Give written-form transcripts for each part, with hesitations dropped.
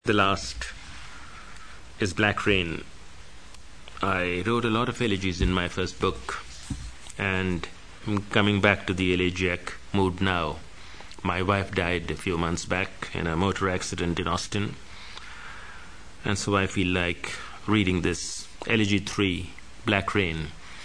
The last is Black Rain. I wrote a lot of elegies in my first book, and I'm coming back to the elegiac mood now. My wife died a few months back in a motor accident in Austin, and so I feel like reading this Elegy 3, Black Rain.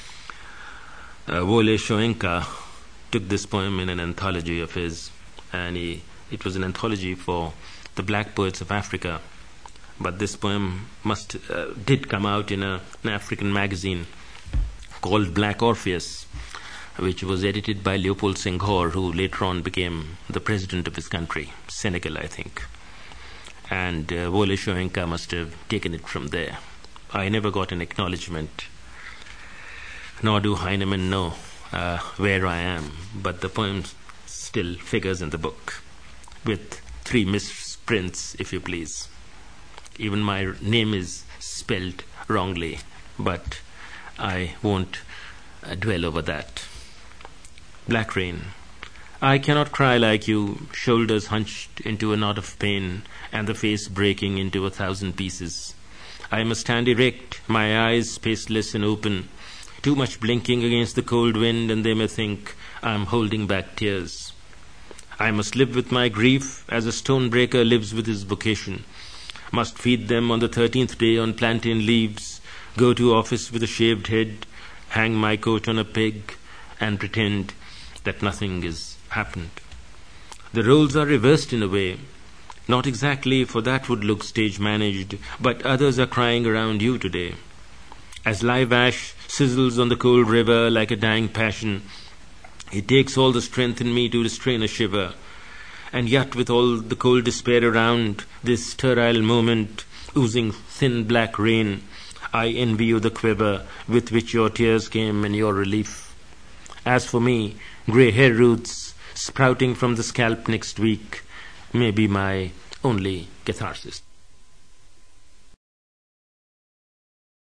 Wole Soyinka took this poem in an anthology of his, and it was an anthology for the black poets of Africa. But this poem did come out in an African magazine called Black Orpheus, which was edited by Leopold Senghor, who later on became the president of his country, Senegal, I think. And Wole Soyinka must have taken it from there. I never got an acknowledgement, nor do Heinemann know where I am, but the poem still figures in the book, with 3 misprints, if you please. Even my name is spelled wrongly, but I won't dwell over that. Black Rain. I cannot cry like you, shoulders hunched into a knot of pain, and the face breaking into 1,000 pieces. I must stand erect, my eyes spaceless and open, too much blinking against the cold wind, and they may think I'm holding back tears. I must live with my grief as a stonebreaker lives with his vocation, must feed them on the 13th day on plantain leaves, go to office with a shaved head, hang my coat on a peg, and pretend that nothing has happened. The roles are reversed in a way, not exactly, for that would look stage-managed, but others are crying around you today. As live ash sizzles on the cold river like a dying passion, it takes all the strength in me to restrain a shiver. And yet with all the cold despair around, this sterile moment, oozing thin black rain, I envy you the quiver with which your tears came and your relief. As for me, grey hair roots sprouting from the scalp next week may be my only catharsis.